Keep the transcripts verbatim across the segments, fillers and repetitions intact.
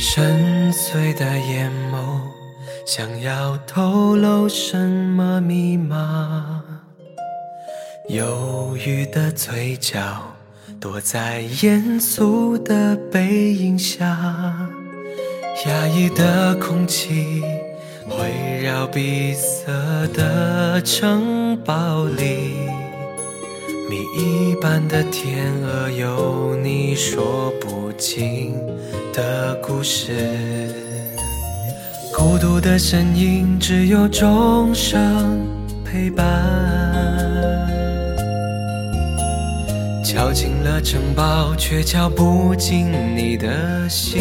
深邃的眼眸，想要透露什么密码？忧郁的嘴角，躲在严肃的背影下，压抑的空气围绕闭塞的城堡里，谜一般的天鹅有你说不尽的故事，孤独的身影只有钟声陪伴，敲进了城堡却敲不进你的心，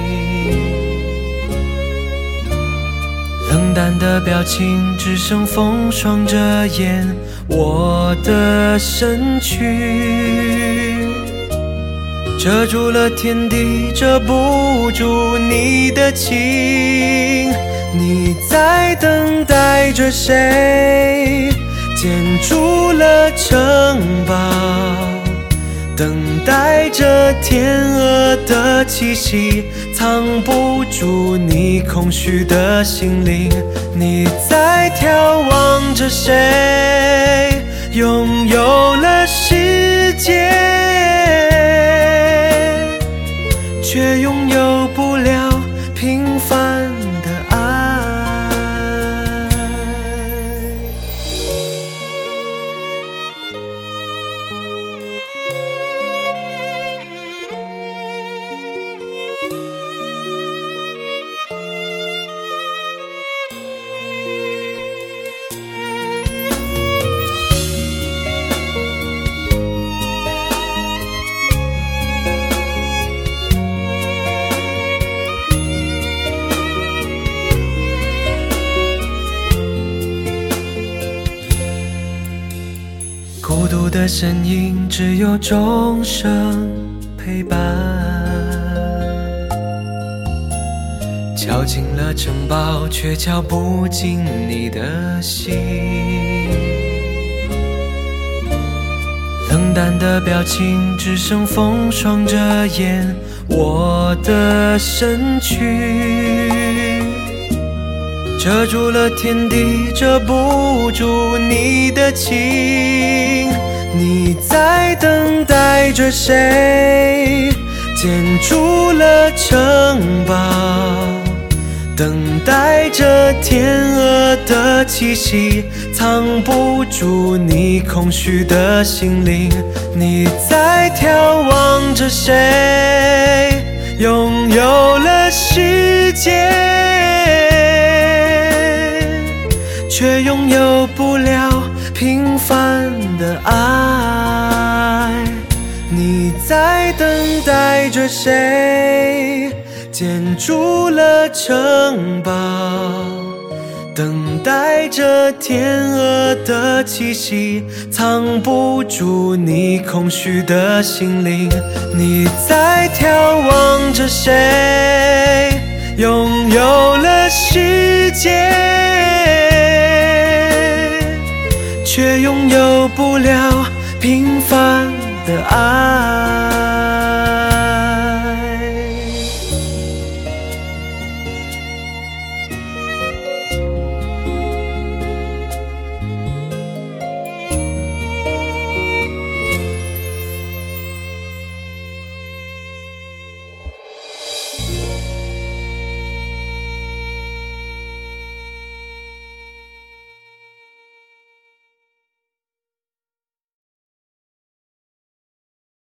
冷淡的表情只剩风霜遮掩我的身躯，遮住了天地，遮不住你的情。你在等待着谁？建筑了城堡，等待着天鹅的气息，藏不住你空虚的心灵。你在眺望着谁？拥有了世界，却拥有不了平凡的爱。孤独的身影只有钟声陪伴，敲进了城堡却敲不进你的心，冷淡的表情只剩风霜遮掩我的身躯，遮住了天地，遮不住你的情。你在等待着谁？建筑了城堡，等待着天鹅的气息，藏不住你空虚的心灵。你在眺望着谁？拥有了世界，却拥有不了平凡的爱。你在等待着谁？建筑了城堡，等待着天鹅的气息，藏不住你空虚的心灵。你在眺望着谁？拥有了世界，却拥有不了平凡的爱。